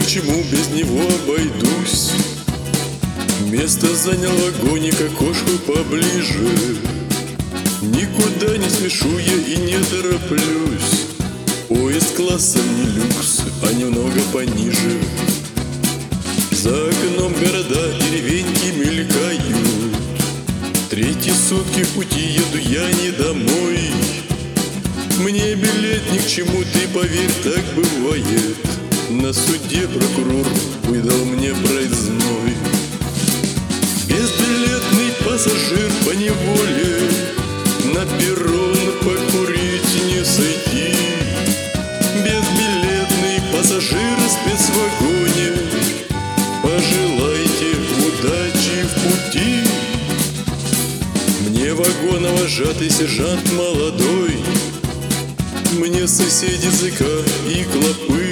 чему без него обойдусь. Место занял в вагоне к окошку поближе. Никуда не спешу я и не тороплюсь. Поезд классом не люкс, а немного пониже. За окном города, деревеньки мелькают. Третьи сутки в пути еду я не домой. Мне билет ни к чему, ты поверь, так бывает. На суде прокурор выдал мне проездной. Безбилетный пассажир поневоле на перрон покурить не сойти. Безбилетный пассажир в спецвагоне, пожелайте удачи в пути. Мне вагоновожатый сержант молодой, мне сосед языка и клопы.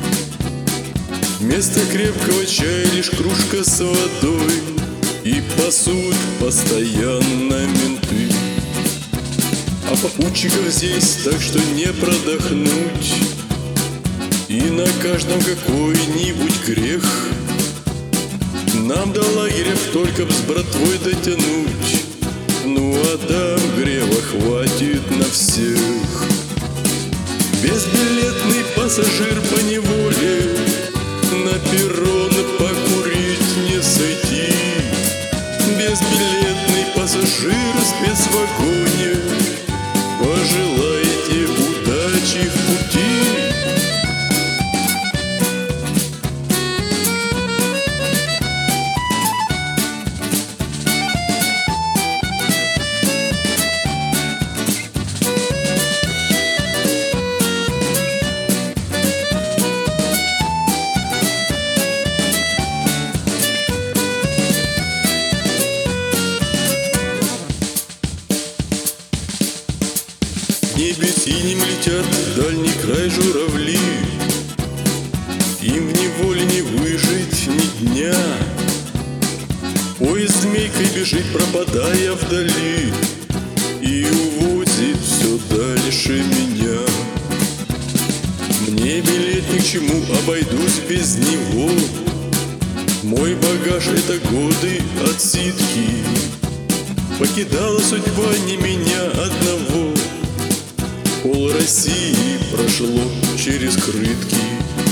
Вместо крепкого чая лишь кружка с водой, и пасут постоянно менты. А попутчиков здесь так, что не продохнуть, и на каждом какой-нибудь грех. Нам до лагеря только б с братвой дотянуть, ну а там грева хватит на всех. Безбилетный пассажир поневоле на перрон покурить не сойти. Безбилетный пассажир в спецвагоне, пожелайте удачи в пути. В небе синим летят в дальний край журавли, им в неволе не выжить ни дня. Поезд змейкой бежит, пропадая вдали, и увозит все дальше меня. Мне билет ни к чему, обойдусь без него. Мой багаж — это годы отсидки. Покидала судьба не меня одного. Пол России прошло через крытки.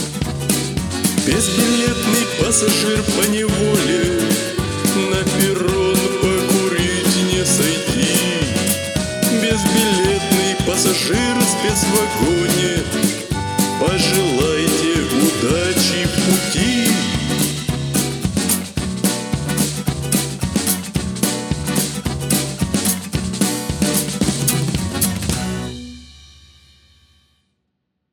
Безбилетный пассажир поневоле на перрон покурить не сойти. Безбилетный пассажир в спецвагоне, пожелайте удачи в пути.